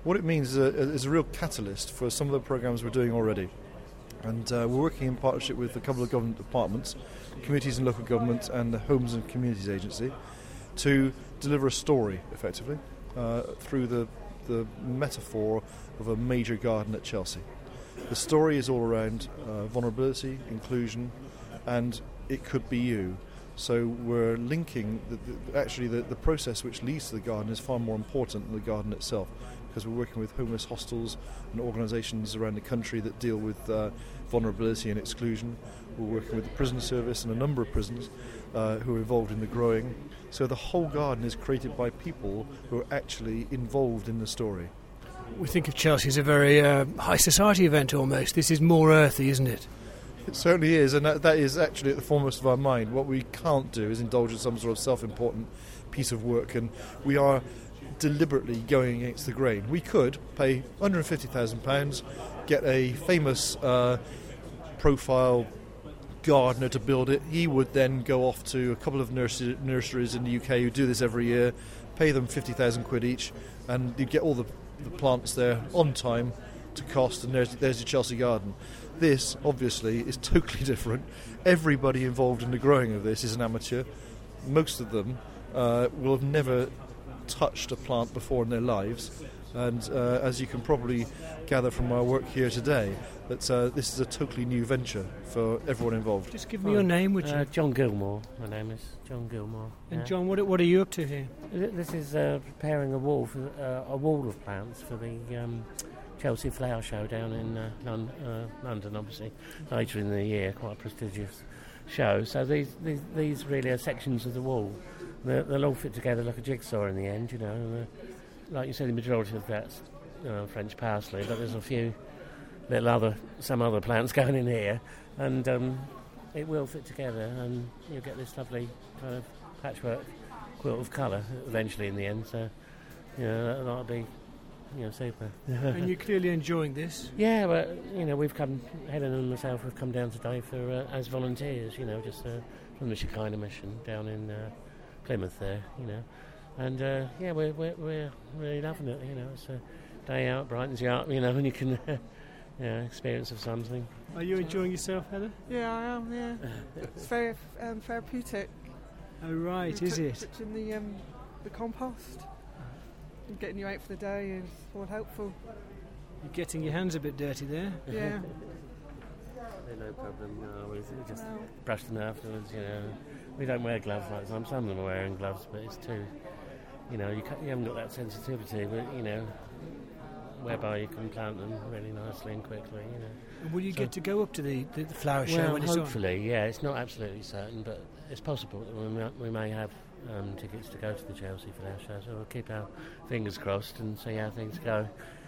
What it means is a real catalyst for some of the programmes we're doing already. And we're working in partnership with a couple of government departments, Communities and Local Government and the Homes and Communities Agency, to deliver a story, effectively, through the metaphor of a major garden at Chelsea. The story is all around vulnerability, inclusion, and it could be you. So we're linking, the process which leads to the garden is far more important than the garden itself, because we're working with homeless hostels and organisations around the country that deal with vulnerability and exclusion. We're working with the prison service and a number of prisons who are involved in the growing. So the whole garden is created by people who are actually involved in the story. We think of Chelsea as a very high society event almost. This is more earthy, isn't it? It certainly is, and that is actually at the foremost of our mind. What we can't do is indulge in some sort of self-important piece of work, and we are deliberately going against the grain. We could pay £150,000, get a famous profile gardener to build it. He would then go off to a couple of nurseries in the UK who do this every year, pay them £50,000 each, and you get all the plants there on time to cost, and there's your Chelsea garden. This, obviously, is totally different. Everybody involved in the growing of this is an amateur. Most of them will have never touched a plant before in their lives, and as you can probably gather from our work here today, that this is a totally new venture for everyone involved. Just give me your name, would you? John Gilmore. My name is John Gilmore. And John, what are you up to here? This is preparing a wall of plants for the Chelsea Flower Show down in London, obviously later in the year. Quite a prestigious show. So these really are sections of the wall. They'll all fit together like a jigsaw in the end, you know. And, like you said, the majority of that's French parsley, but there's a few some other plants going in here, and it will fit together, and you'll get this lovely kind of patchwork quilt of colour eventually in the end. So, that'll be, super. And you're clearly enjoying this. Yeah, but Helen and myself have come down today for as volunteers, just from the Shekinah mission down in Plymouth there, and we're really loving it. It's a day out, brightens you up, and you can experience of something. Are you enjoying yourself, Helen? Yeah, I am. Yeah, it's very therapeutic. Oh right, is it? Touching the compost and getting you out for the day is all helpful. You're getting your hands a bit dirty there. Yeah. No problem. No, we just brush them afterwards. We don't wear gloves like some. Some of them are wearing gloves, but it's too. You haven't got that sensitivity, but whereby you can plant them really nicely and quickly. And will you get to go up to the flower show when it's on? Hopefully, yeah. It's not absolutely certain, but it's possible that we may have tickets to go to the Chelsea Flower Show. So we'll keep our fingers crossed and see how things go.